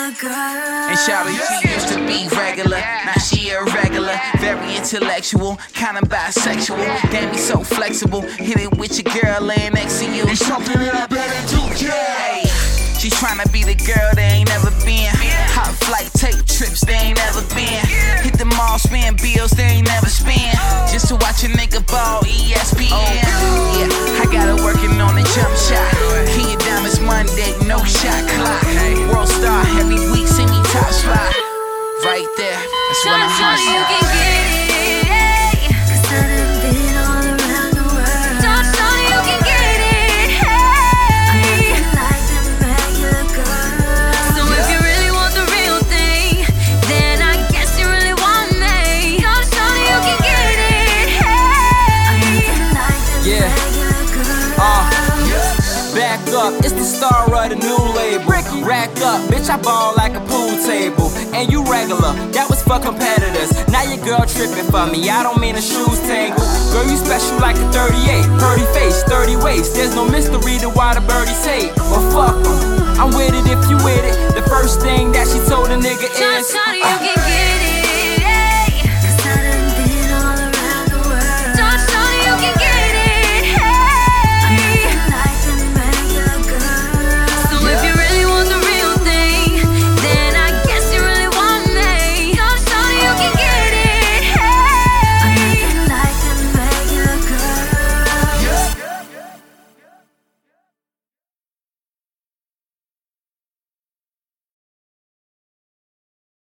regular girl. And shawty, she used to be regular, now she irregular. Very intellectual, kinda bisexual. Damn, me so flexible. Hit it with your girl laying next to you. It's something that I better do, yeah. Hey, she's tryna be the girl they ain't never been. Hot flight, take trips they ain't never been. Hit the mall, spend bills they ain't never spent. Just to watch a nigga ball, ESPN. Yeah, I got her working on the jump shot. King of Diamonds Monday, no shot clock. World star every week, see me top spot. Right there, that's when I'm hot. You can get it, 'cause I done been all around the world. You can get it, I'm nothing like them regular girls. So if you really want the real thing, then I guess you really want me. You can get it, I'm nothing like them regular girls. Back up, it's the star of the new label. Rack up, bitch, I ball like a pool table. And you regular, that was for competitors. Now your girl tripping for me, I don't mean a shoes tangle. Girl, you special like a 38. Purdy face, 30 waist. There's no mystery to why the birdies hate. Well, fuck 'em, I'm with it if you with it. The first thing that she told a nigga is You can